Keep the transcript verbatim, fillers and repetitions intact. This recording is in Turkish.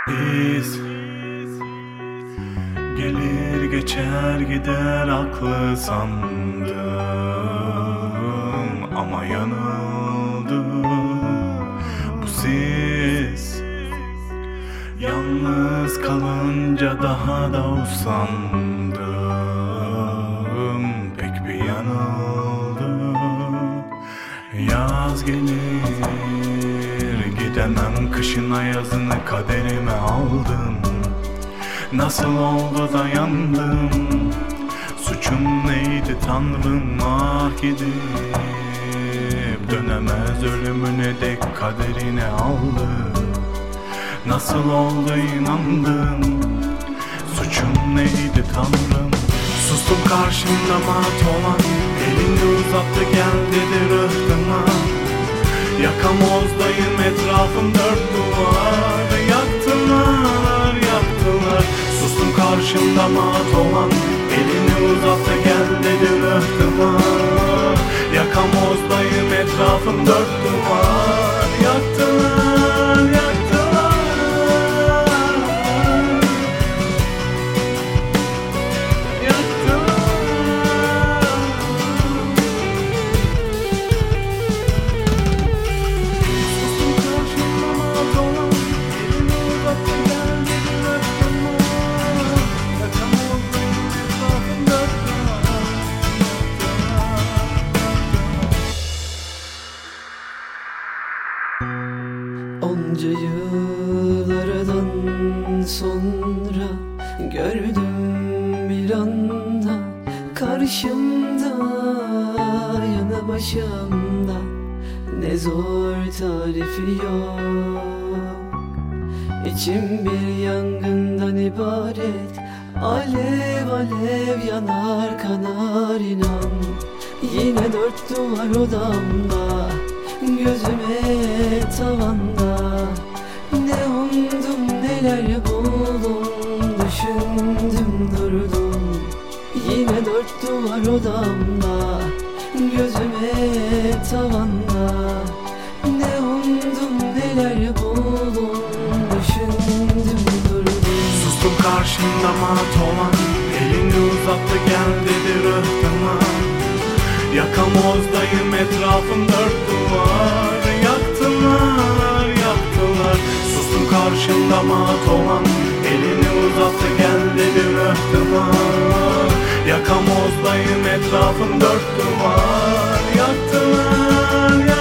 Biz gelir geçer gider aklı sandım, ama yanıldım. Bu siz yalnız kalınca daha da usandım, pek bir yanıldım. Yaz gelir gidemem, kışın ayazını kaderime aldım. Nasıl oldu da yandım, suçum neydi tanrım, ah gidip dönemez ölümüne dek kaderine aldı. Nasıl oldu inandım, suçum neydi tanrım. Sustum karşımda mat olan, elini uzattı gel dedi rıhtıma. Yakamozdayım, etrafım dört duvar, yaktılar yaktılar. Sustum karşımda mat olan, elini uzattı gel dedi rıhtıma. Yakamozdayım, etrafım dört duvar, yaktılar yaktılar. Onca yıllardan sonra gördüm bir anda, karşımda yanı başımda, ne zor tarifi yok. İçim bir yangından ibaret, alev alev yanar kanar inan. Yine dört duvar odamda, gözüme tavanda, ne umdum neler buldum, düşündüm durdum. Yine dört duvar odamda, gözüme tavanda, ne umdum neler buldum, düşündüm durdum. Sustum karşımda mat olan, elini uzattı gel dedi rıhtıma. Yakamozdayım, etrafım dört duvar, yaktılar yaktılar. Sustum karşımda mat olan, elini uzattı gel dedi rıhtıma. Yakamozdayım, etrafım dört duvar, yaktılar yaktılar.